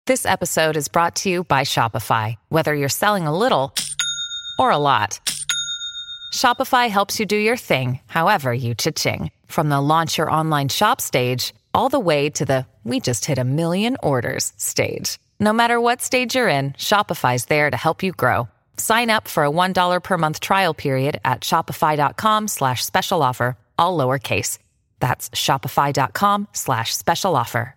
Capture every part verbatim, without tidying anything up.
This episode is brought to you by Shopify. Whether you're selling a little or a lot, Shopify helps you do your thing, however you cha-ching. From the launch your online shop stage, all the way to the we just hit a million orders stage. No matter what stage you're in, Shopify's there to help you grow. Sign up for a one dollar per month trial period at shopify.com slash special offer, all lowercase. That's shopify.com slash special offer.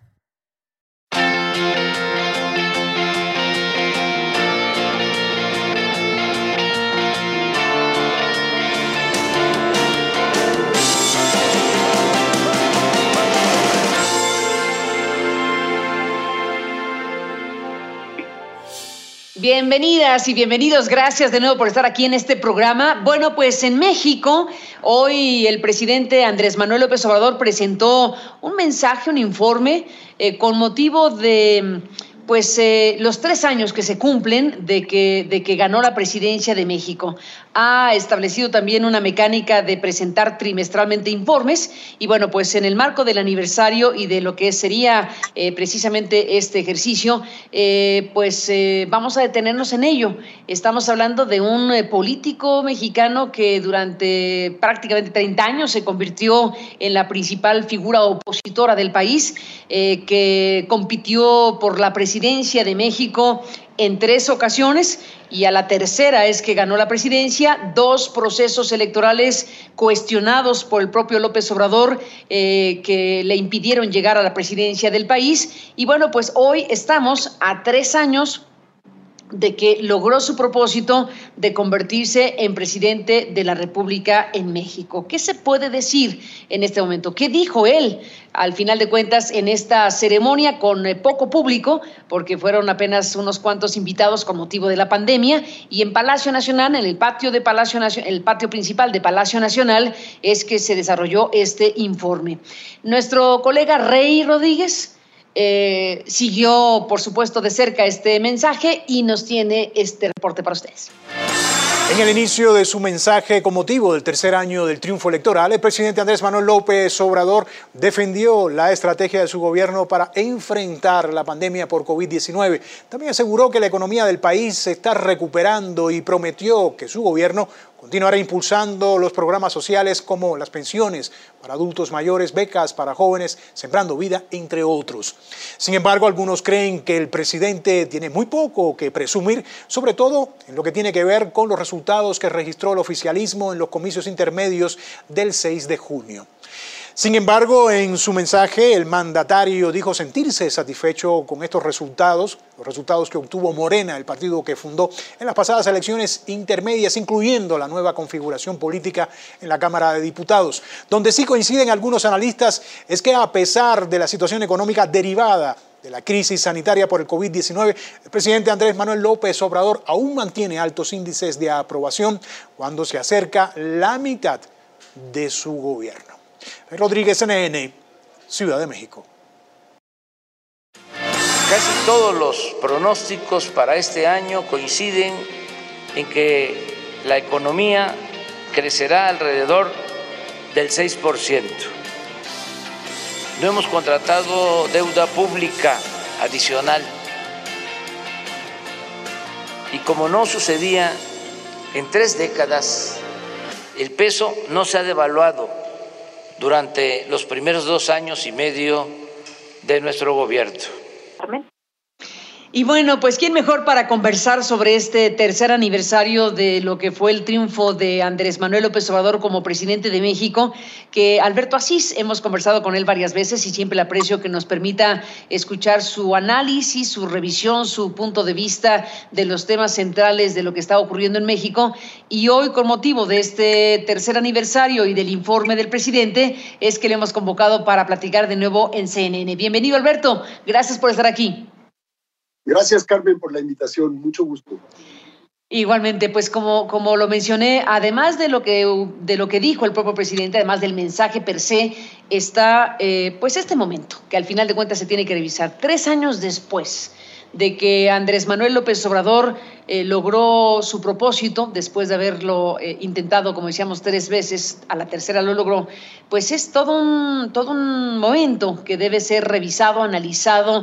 Bienvenidas y bienvenidos, gracias de nuevo por estar aquí en este programa. Bueno, pues en México, hoy el presidente Andrés Manuel López Obrador presentó un mensaje, un informe, eh, con motivo de pues eh, los tres años que se cumplen de que, de que ganó la presidencia de México. Ha establecido también una mecánica de presentar trimestralmente informes y bueno, pues en el marco del aniversario y de lo que sería eh, precisamente este ejercicio, eh, pues eh, vamos a detenernos en ello. Estamos hablando de un eh, político mexicano que durante prácticamente treinta años se convirtió en la principal figura opositora del país, eh, que compitió por la presidencia de México en tres ocasiones y a la tercera es que ganó la presidencia, dos procesos electorales cuestionados por el propio López Obrador eh, que le impidieron llegar a la presidencia del país y bueno, pues hoy estamos a tres años de que logró su propósito de convertirse en presidente de la República en México. ¿Qué se puede decir en este momento? ¿Qué dijo él al final de cuentas en esta ceremonia con poco público, porque fueron apenas unos cuantos invitados con motivo de la pandemia, y en Palacio Nacional, en el patio de Palacio Nacional, el patio principal de Palacio Nacional, es que se desarrolló este informe? Nuestro colega Rey Rodríguez Eh, siguió, por supuesto, de cerca este mensaje y nos tiene este reporte para ustedes. En el inicio de su mensaje con motivo del tercer año del triunfo electoral, el presidente Andrés Manuel López Obrador defendió la estrategia de su gobierno para enfrentar la pandemia por COVID diecinueve. También aseguró que la economía del país se está recuperando y prometió que su gobierno continuará impulsando los programas sociales como las pensiones para adultos mayores, becas para jóvenes, Sembrando Vida, entre otros. Sin embargo, algunos creen que el presidente tiene muy poco que presumir, sobre todo en lo que tiene que ver con los resultados que registró el oficialismo en los comicios intermedios del seis de junio. Sin embargo, en su mensaje, el mandatario dijo sentirse satisfecho con estos resultados, los resultados que obtuvo Morena, el partido que fundó en las pasadas elecciones intermedias, incluyendo la nueva configuración política en la Cámara de Diputados. Donde sí coinciden algunos analistas es que a pesar de la situación económica derivada de la crisis sanitaria por el COVID diecinueve, el presidente Andrés Manuel López Obrador aún mantiene altos índices de aprobación cuando se acerca la mitad de su gobierno. Rodríguez, C N N, Ciudad de México. Casi todos los pronósticos para este año coinciden en que la economía crecerá alrededor del seis por ciento. No hemos contratado deuda pública adicional. Y como no sucedía en tres décadas, el peso no se ha devaluado durante los primeros dos años y medio de nuestro gobierno. Y bueno, pues quién mejor para conversar sobre este tercer aniversario de lo que fue el triunfo de Andrés Manuel López Obrador como presidente de México, que Alberto Asís. Hemos conversado con él varias veces y siempre le aprecio que nos permita escuchar su análisis, su revisión, su punto de vista de los temas centrales de lo que está ocurriendo en México. Y hoy, con motivo de este tercer aniversario y del informe del presidente, es que le hemos convocado para platicar de nuevo en C N N. Bienvenido, Alberto. Gracias por estar aquí. Gracias, Carmen, por la invitación. Mucho gusto. Igualmente, pues como, como lo mencioné, además de lo que de lo que dijo el propio presidente, además del mensaje per se, está eh, pues este momento, que al final de cuentas se tiene que revisar. Tres años después de que Andrés Manuel López Obrador eh, logró su propósito, después de haberlo eh, intentado, como decíamos, tres veces, a la tercera lo logró, pues es todo un, todo un momento que debe ser revisado, analizado,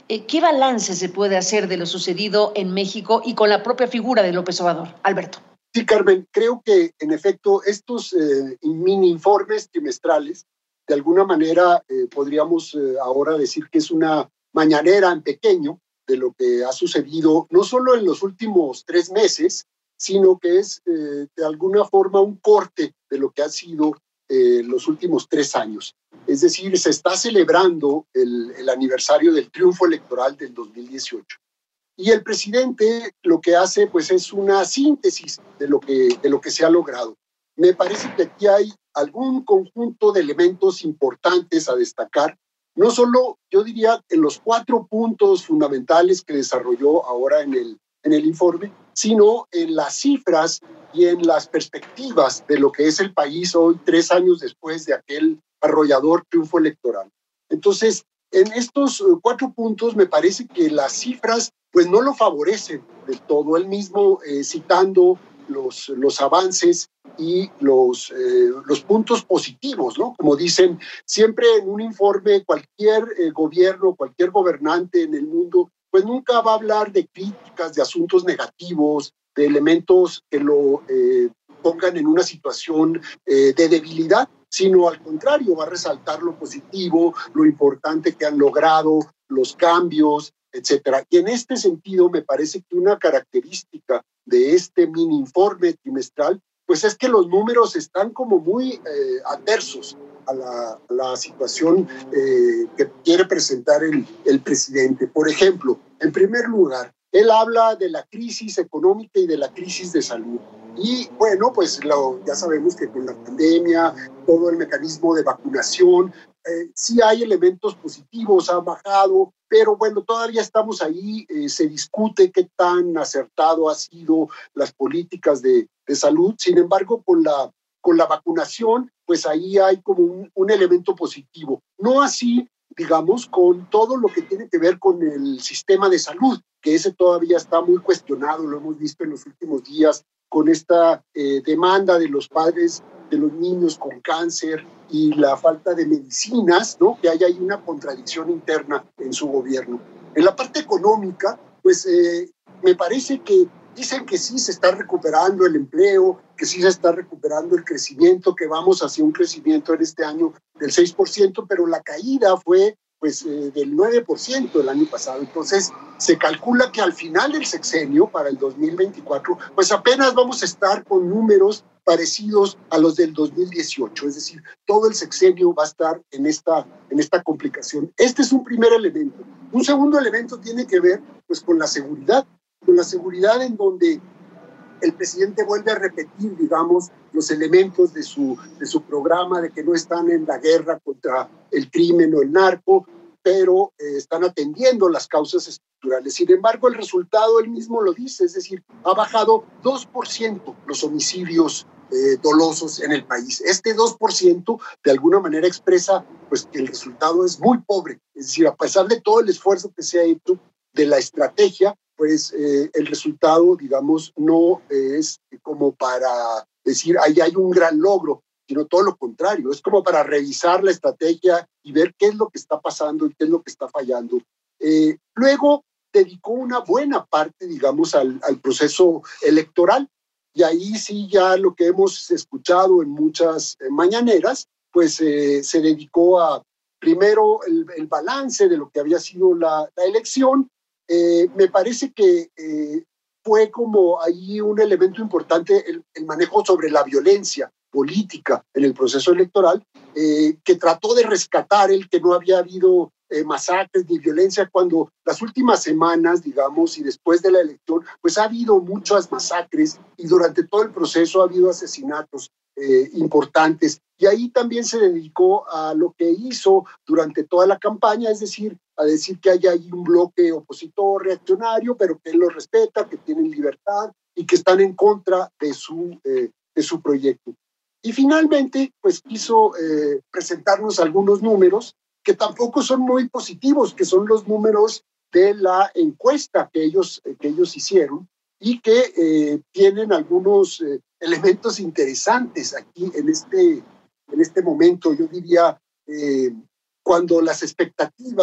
Eh, ¿Qué balance se puede hacer de lo sucedido en México y con la propia figura de López Obrador? Alberto. Sí, Carmen, creo que en efecto estos eh, mini informes trimestrales, de alguna manera eh, podríamos eh, ahora decir que es una mañanera en pequeño de lo que ha sucedido no solo en los últimos tres meses, sino que es eh, de alguna forma un corte de lo que ha sido eh, los últimos tres años. Es decir, se está celebrando el, el aniversario del triunfo electoral del dos mil dieciocho. Y el presidente lo que hace pues es una síntesis de lo que, de lo que se ha logrado. Me parece que aquí hay algún conjunto de elementos importantes a destacar, no solo, yo diría, en los cuatro puntos fundamentales que desarrolló ahora en el, en el informe, sino en las cifras y en las perspectivas de lo que es el país hoy, tres años después de aquel arrollador triunfo electoral. Entonces, en estos cuatro puntos me parece que las cifras pues no lo favorecen del todo. Él mismo eh, citando los, los avances y los, eh, los puntos positivos, ¿no? Como dicen, siempre en un informe cualquier eh, gobierno, cualquier gobernante en el mundo, pues nunca va a hablar de críticas, de asuntos negativos, de elementos que lo eh, pongan en una situación eh, de debilidad, sino al contrario, va a resaltar lo positivo, lo importante que han logrado, los cambios, etcétera. Y en este sentido, me parece que una característica de este mini informe trimestral, pues es que los números están como muy eh, adversos a la, a la situación eh, que quiere presentar el, el presidente. Por ejemplo, en primer lugar, él habla de la crisis económica y de la crisis de salud. Y bueno, pues lo, ya sabemos que con la pandemia, todo el mecanismo de vacunación, eh, sí hay elementos positivos, ha bajado, pero bueno, todavía estamos ahí, eh, se discute qué tan acertado ha sido las políticas de, de salud. Sin embargo, con la, con la vacunación, pues ahí hay como un, un elemento positivo. No así, digamos, con todo lo que tiene que ver con el sistema de salud, que ese todavía está muy cuestionado, lo hemos visto en los últimos días, con esta eh, demanda de los padres de los niños con cáncer y la falta de medicinas, ¿no? Que hay ahí una contradicción interna en su gobierno. En la parte económica, pues eh, me parece que dicen que sí se está recuperando el empleo, que sí se está recuperando el crecimiento, que vamos hacia un crecimiento en este año del seis por ciento, pero la caída fue pues eh, del nueve por ciento el año pasado. Entonces se calcula que al final del sexenio, para el dos mil veinticuatro, pues apenas vamos a estar con números parecidos a los del dos mil dieciocho, es decir, todo el sexenio va a estar en esta, en esta complicación. Este es un primer elemento. Un segundo elemento tiene que ver pues con la seguridad, con la seguridad en donde el presidente vuelve a repetir, digamos, los elementos de su, de su programa, de que no están en la guerra contra el crimen o el narco, pero eh, están atendiendo las causas estructurales. Sin embargo, el resultado él mismo lo dice, es decir, ha bajado dos por ciento los homicidios eh, dolosos en el país. Este dos por ciento de alguna manera expresa pues, que el resultado es muy pobre. Es decir, a pesar de todo el esfuerzo que se ha hecho de la estrategia, pues eh, el resultado, digamos, no es como para decir, ahí hay un gran logro, sino todo lo contrario, es como para revisar la estrategia y ver qué es lo que está pasando y qué es lo que está fallando. Eh, luego dedicó una buena parte, digamos, al, al proceso electoral, y ahí sí ya lo que hemos escuchado en muchas eh, mañaneras, pues eh, se dedicó a, primero, el, el balance de lo que había sido la, la elección. Eh, me parece que eh, fue como ahí un elemento importante el, el manejo sobre la violencia política en el proceso electoral, eh, que trató de rescatar el que no había habido eh, masacres ni violencia, cuando las últimas semanas, digamos, y después de la elección, pues ha habido muchas masacres y durante todo el proceso ha habido asesinatos eh, importantes. Y ahí también se dedicó a lo que hizo durante toda la campaña, es decir, a decir que hay ahí un bloque opositor reaccionario, pero que él lo respeta, que tienen libertad y que están en contra de su, eh, de su proyecto. Y finalmente, pues quiso eh, presentarnos algunos números que tampoco son muy positivos, que son los números de la encuesta que ellos, eh, que ellos hicieron y que eh, tienen algunos eh, elementos interesantes aquí en este, en este momento. Yo diría, eh, cuando las expectativas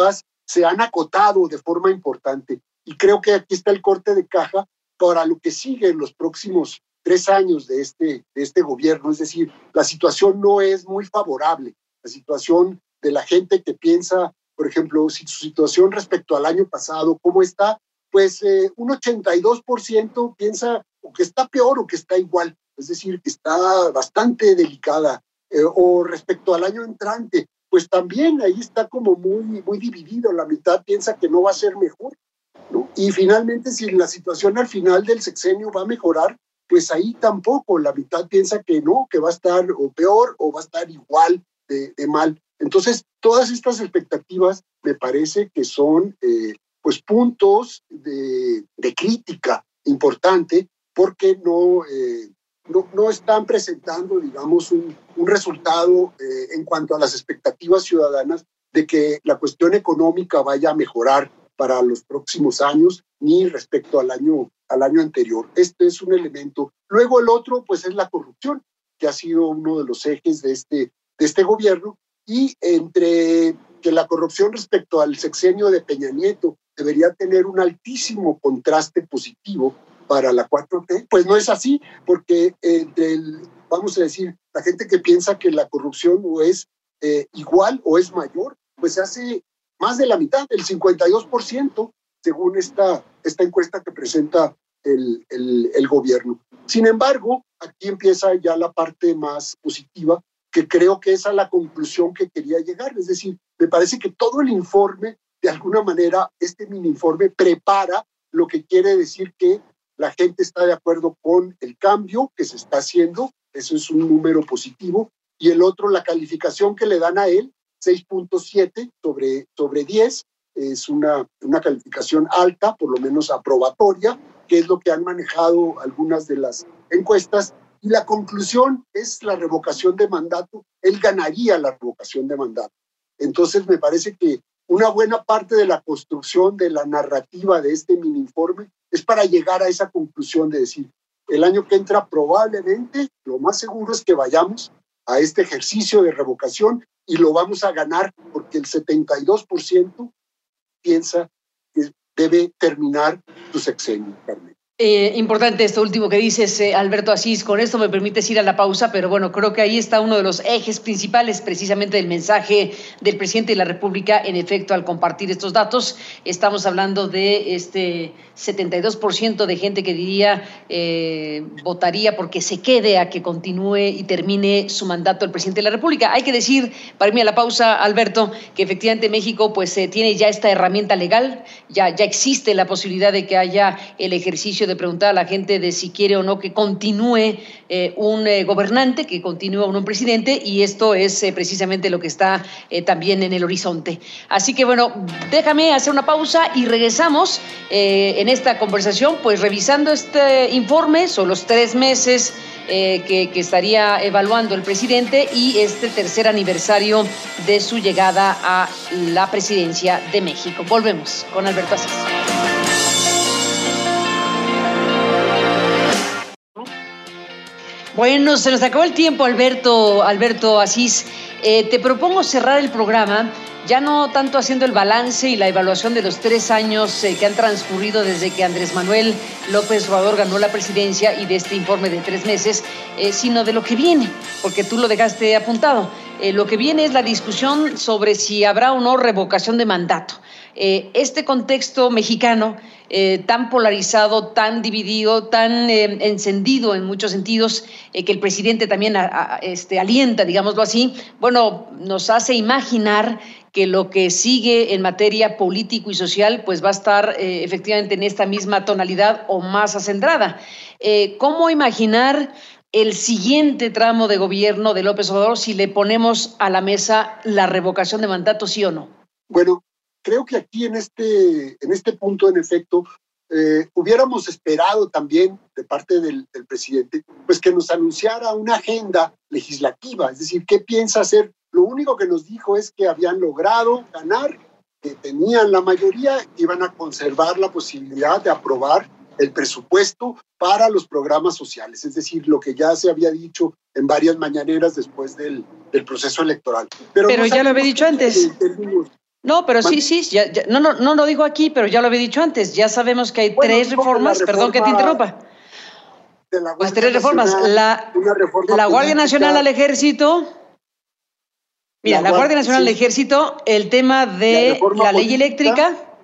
se han acotado de forma importante. Y creo que aquí está el corte de caja para lo que sigue en los próximos tres años de este, de este gobierno. Es decir, la situación no es muy favorable. La situación de la gente que piensa, por ejemplo, si su situación respecto al año pasado, ¿cómo está? Pues eh, un ochenta y dos por ciento piensa o que está peor o que está igual. Es decir, que está bastante delicada. Eh, o respecto al año entrante, pues también ahí está como muy, muy dividido. La mitad piensa que no va a ser mejor, ¿no? Y finalmente, si la situación al final del sexenio va a mejorar, pues ahí tampoco. La mitad piensa que no, que va a estar o peor o va a estar igual de, de mal. Entonces, todas estas expectativas me parece que son eh, pues puntos de, de crítica importante, porque no, eh, no, no están presentando, digamos, un, un resultado eh, en cuanto a las expectativas ciudadanas de que la cuestión económica vaya a mejorar para los próximos años, ni respecto al año, al año anterior. Este es un elemento. Luego el otro, pues, es la corrupción, que ha sido uno de los ejes de este, de este gobierno, y entre que la corrupción respecto al sexenio de Peña Nieto debería tener un altísimo contraste positivo para la cuatro T, pues no es así, porque entre el, vamos a decir, la gente que piensa que la corrupción o es eh, igual o es mayor, pues hace más de la mitad, el cincuenta y dos por ciento, según esta, esta encuesta que presenta el, el, el gobierno. Sin embargo, aquí empieza ya la parte más positiva, que creo que es a la conclusión que quería llegar. Es decir, me parece que todo el informe, de alguna manera, este mini informe prepara lo que quiere decir que la gente está de acuerdo con el cambio que se está haciendo. Eso es un número positivo. Y el otro, la calificación que le dan a él, seis punto siete sobre, sobre diez, es una, una calificación alta, por lo menos aprobatoria, que es lo que han manejado algunas de las encuestas. Y la conclusión es la revocación de mandato. Él ganaría la revocación de mandato. Entonces me parece que una buena parte de la construcción de la narrativa de este mini informe es para llegar a esa conclusión de decir, el año que entra probablemente, lo más seguro es que vayamos a este ejercicio de revocación y lo vamos a ganar porque el setenta y dos por ciento piensa que debe terminar su sexenio, Carmen. Eh, importante esto último que dices, eh, Alberto Asís. Con esto me permites ir a la pausa, pero bueno, creo que ahí está uno de los ejes principales precisamente del mensaje del presidente de la República. En efecto, al compartir estos datos, estamos hablando de este setenta y dos por ciento de gente que diría eh, votaría porque se quede a que continúe y termine su mandato el presidente de la República. Hay que decir, para irme a la pausa, Alberto, que efectivamente México pues eh, tiene ya esta herramienta legal, ya, ya existe la posibilidad de que haya el ejercicio de preguntar a la gente de si quiere o no que continúe eh, un eh, gobernante, que continúe o no un presidente, y esto es eh, precisamente lo que está eh, también en el horizonte. Así que bueno, déjame hacer una pausa y regresamos eh, en esta conversación, pues revisando este informe, son los tres meses eh, que, que estaría evaluando el presidente y este tercer aniversario de su llegada a la presidencia de México. Volvemos con Alberto Asís. Bueno, se nos acabó el tiempo, Alberto, Alberto Asís. Eh, te propongo cerrar el programa, ya no tanto haciendo el balance y la evaluación de los tres años eh, que han transcurrido desde que Andrés Manuel López Obrador ganó la presidencia y de este informe de tres meses, eh, sino de lo que viene, porque tú lo dejaste apuntado. Eh, lo que viene es la discusión sobre si habrá o no revocación de mandato. Eh, este contexto mexicano eh, tan polarizado, tan dividido, tan eh, encendido en muchos sentidos, eh, que el presidente también a, a, este, alienta, digámoslo así, bueno, nos hace imaginar que lo que sigue en materia político y social pues va a estar eh, efectivamente en esta misma tonalidad o más acendrada. Eh, ¿Cómo imaginar el siguiente tramo de gobierno de López Obrador si le ponemos a la mesa la revocación de mandato, sí o no? Bueno, creo que aquí en este, en este punto, en efecto, eh, hubiéramos esperado también de parte del, del presidente, pues que nos anunciara una agenda legislativa, es decir, qué piensa hacer. Lo único que nos dijo es que habían logrado ganar, que tenían la mayoría, que iban a conservar la posibilidad de aprobar el presupuesto para los programas sociales, es decir, lo que ya se había dicho en varias mañaneras después del, del proceso electoral. Pero, Pero no ya lo había dicho antes. En términos, No, pero sí, sí, ya, ya, no, no, no lo digo aquí, pero ya lo había dicho antes. Ya sabemos que hay bueno, tres reformas, reforma, perdón que te interrumpa. De la pues tres reformas. La, reforma la Guardia Nacional al Ejército. Mira, la, la Guardia Nacional sí. al Ejército, el tema de la, la ley política, eléctrica.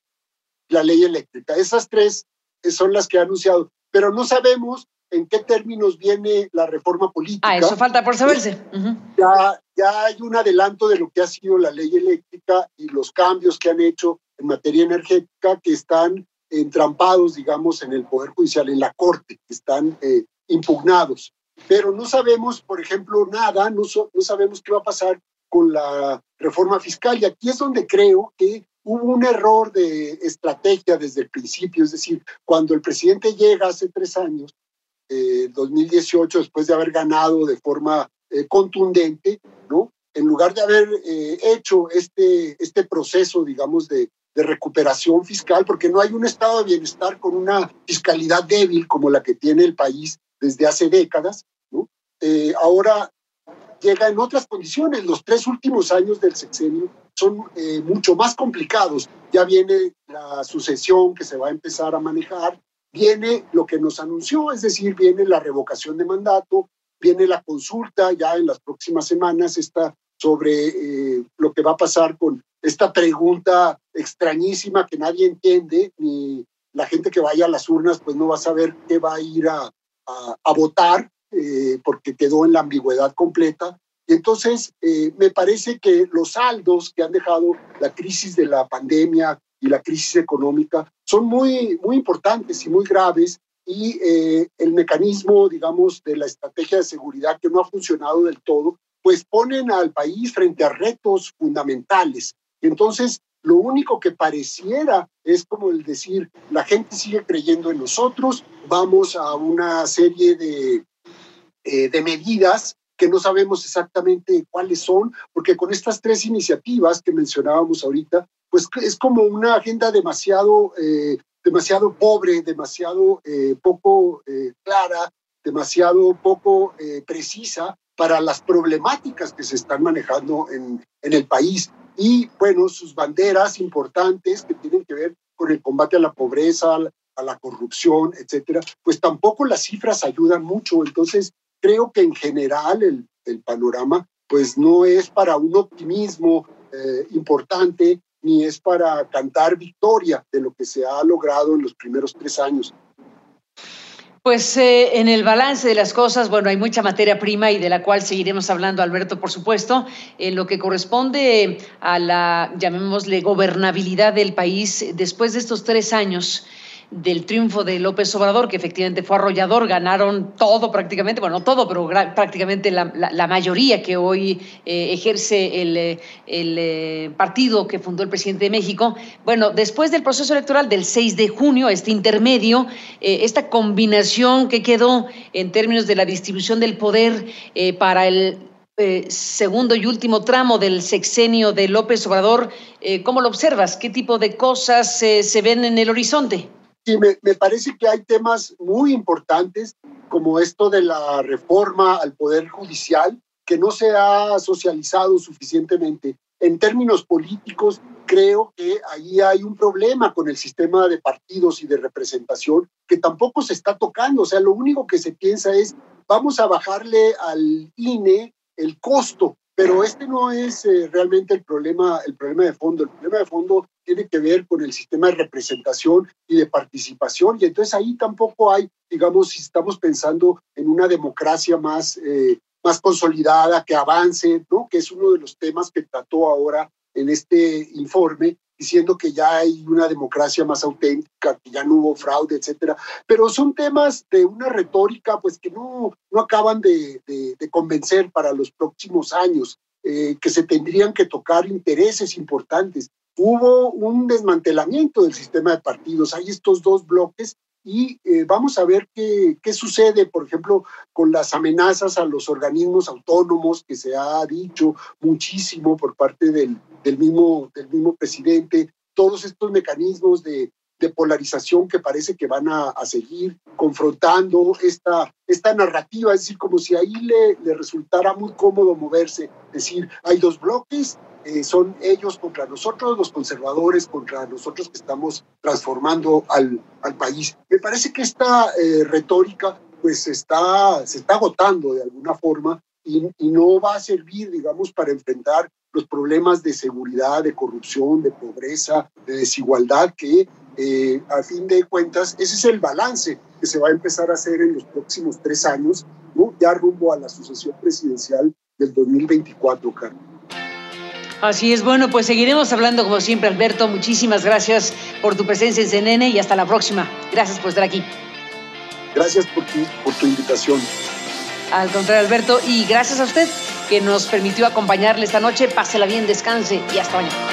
La ley eléctrica. Esas tres son las que ha anunciado. Pero no sabemos en qué términos viene la reforma política. Ah, eso falta por saberse. Uh-huh. Ya, ya hay un adelanto de lo que ha sido la ley eléctrica y los cambios que han hecho en materia energética que están entrampados, digamos, en el Poder Judicial, en la Corte, que están eh, impugnados. Pero no sabemos, por ejemplo, nada, no, so, no sabemos qué va a pasar con la reforma fiscal. Y aquí es donde creo que hubo un error de estrategia desde el principio. Es decir, cuando el presidente llega hace tres años, eh, dos mil dieciocho, después de haber ganado de forma eh, contundente, ¿no? En lugar de haber eh, hecho este, este proceso, digamos, de, de recuperación fiscal, porque no hay un estado de bienestar con una fiscalidad débil como la que tiene el país desde hace décadas, ¿no? Eh, ahora llega en otras condiciones. Los tres últimos años del sexenio son eh, mucho más complicados. Ya viene la sucesión que se va a empezar a manejar, viene lo que nos anunció, es decir, viene la revocación de mandato, viene la consulta ya en las próximas semanas esta, sobre eh, lo que va a pasar con esta pregunta extrañísima que nadie entiende, ni la gente que vaya a las urnas pues no va a saber qué va a ir a, a, a votar, eh, porque quedó en la ambigüedad completa. Y entonces eh, me parece que los saldos que han dejado la crisis de la pandemia y la crisis económica son muy, muy importantes y muy graves, y eh, el mecanismo, digamos, de la estrategia de seguridad que no ha funcionado del todo, pues ponen al país frente a retos fundamentales. Entonces, lo único que pareciera es como el decir, la gente sigue creyendo en nosotros, vamos a una serie de, eh, de medidas que no sabemos exactamente cuáles son, porque con estas tres iniciativas que mencionábamos ahorita, pues es como una agenda demasiado, eh, demasiado pobre, demasiado eh, poco eh, clara, demasiado poco eh, precisa para las problemáticas que se están manejando en, en el país. Y, bueno, sus banderas importantes que tienen que ver con el combate a la pobreza, a la corrupción, etcétera, pues tampoco las cifras ayudan mucho. Entonces, creo que en general el, el panorama pues no es para un optimismo eh, importante, ni es para cantar victoria de lo que se ha logrado en los primeros tres años. Pues eh, en el balance de las cosas, bueno, hay mucha materia prima y de la cual seguiremos hablando, Alberto, por supuesto. En lo que corresponde a la, llamémosle, gobernabilidad del país, después de estos tres años del triunfo de López Obrador, que efectivamente fue arrollador, ganaron todo prácticamente, bueno, no todo, pero gra- prácticamente la, la, la mayoría que hoy eh, ejerce el, el eh, partido que fundó el presidente de México. Bueno, después del proceso electoral del seis de junio, este intermedio, eh, esta combinación que quedó en términos de la distribución del poder eh, para el Eh, segundo y último tramo del sexenio de López Obrador, eh, ¿cómo lo observas? ¿Qué tipo de cosas eh, se ven en el horizonte? Sí, me, me parece que hay temas muy importantes como esto de la reforma al Poder Judicial, que no se ha socializado suficientemente. En términos políticos, creo que ahí hay un problema con el sistema de partidos y de representación que tampoco se está tocando. O sea, lo único que se piensa es, vamos a bajarle al I N E el costo, pero este no es eh, realmente el problema, el problema de fondo. El problema de fondo tiene que ver con el sistema de representación y de participación, y entonces ahí tampoco hay, digamos, si estamos pensando en una democracia más, eh, más consolidada, que avance, ¿no? Que es uno de los temas que trató ahora en este informe, diciendo que ya hay una democracia más auténtica, que ya no hubo fraude, etcétera. Pero son temas de una retórica pues que no, no acaban de, de, de convencer para los próximos años, eh, que se tendrían que tocar intereses importantes. Hubo un desmantelamiento del sistema de partidos, hay estos dos bloques, y eh, vamos a ver qué, qué sucede, por ejemplo, con las amenazas a los organismos autónomos, que se ha dicho muchísimo por parte del, del, mismo, del mismo presidente, todos estos mecanismos de, de polarización que parece que van a, a seguir confrontando esta, esta narrativa, es decir, como si ahí le, le resultara muy cómodo moverse, es decir, hay dos bloques, eh, son ellos contra nosotros, los conservadores contra nosotros que estamos transformando al, al país. Me parece que esta eh, retórica pues está, se está agotando de alguna forma y, y no va a servir, digamos, para enfrentar los problemas de seguridad, de corrupción, de pobreza, de desigualdad, que eh, a fin de cuentas ese es el balance que se va a empezar a hacer en los próximos tres años, ¿no? Ya rumbo a la sucesión presidencial del dos mil veinticuatro, Carmen. Así es, bueno, pues seguiremos hablando como siempre, Alberto. Muchísimas gracias por tu presencia en C N N y hasta la próxima. Gracias por estar aquí. Gracias por tu, por tu invitación. Al contrario, Alberto, y gracias a usted que nos permitió acompañarle esta noche. Pásela bien, descanse y hasta mañana.